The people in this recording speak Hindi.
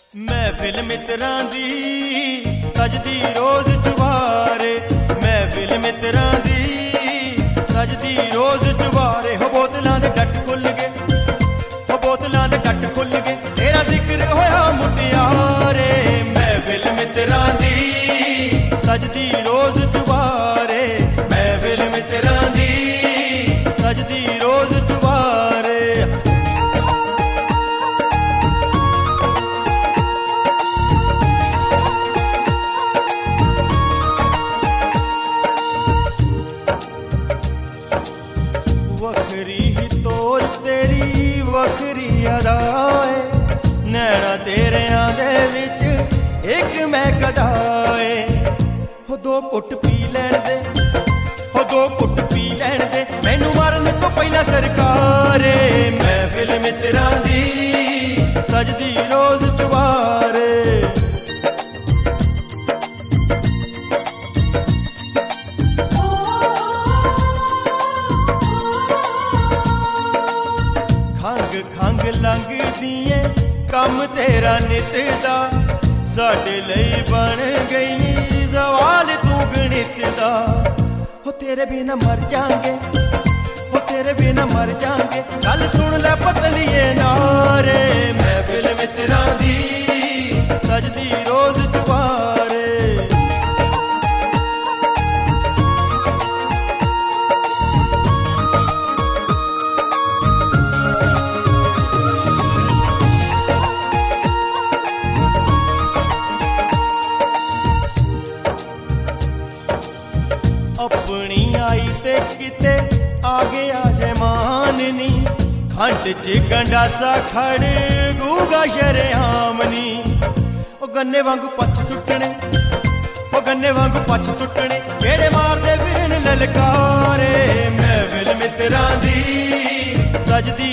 महफिल मित्रां दी सजदी रोज चुबारे, महफिल मित्रां दी सजदी रोज चुबारे। हो बोतलां दे डट खुल गए, हो बोतलां दे डट खुल गए, तेरा जिक्र होया मुटियारे। महफिल मित्रां दी सजदी रोज चुबारे, महफिल मित्रां दी सजदी रोज चुबारे। वखरी ही तोर तेरी वखरी अदाए, नैना तेरियां दे विच एक मैं कदाए। हो दो घुट पी लैण दे, हो दो घुट पी लैण दे, मैनू मारन तो पहला सरकारे। महफिल मित्रां दी सजदी रोज चुबारे। खंग खंग लंघदी कम तेरा नित दा, साडे लई बन गई सवाल तू गणित दा। हो तेरे बिना मर जांगे, हो तेरे बिना मर जांगे, गल सुन ले पतलिए नारे। महफिल मित्रां दी सजदी रोज चुबारे। अपनी आई ते किते आगे आ जाए माननी, खंड च गंडासा खड़ गूगा शरेआमनी। ओ गन्ने वांगू पछ सुट्टने, ओ गन्ने वांगू पछ सुट्टने, केड़े मारदे फिरन ललकारे। महफिल मित्रां दी सजदी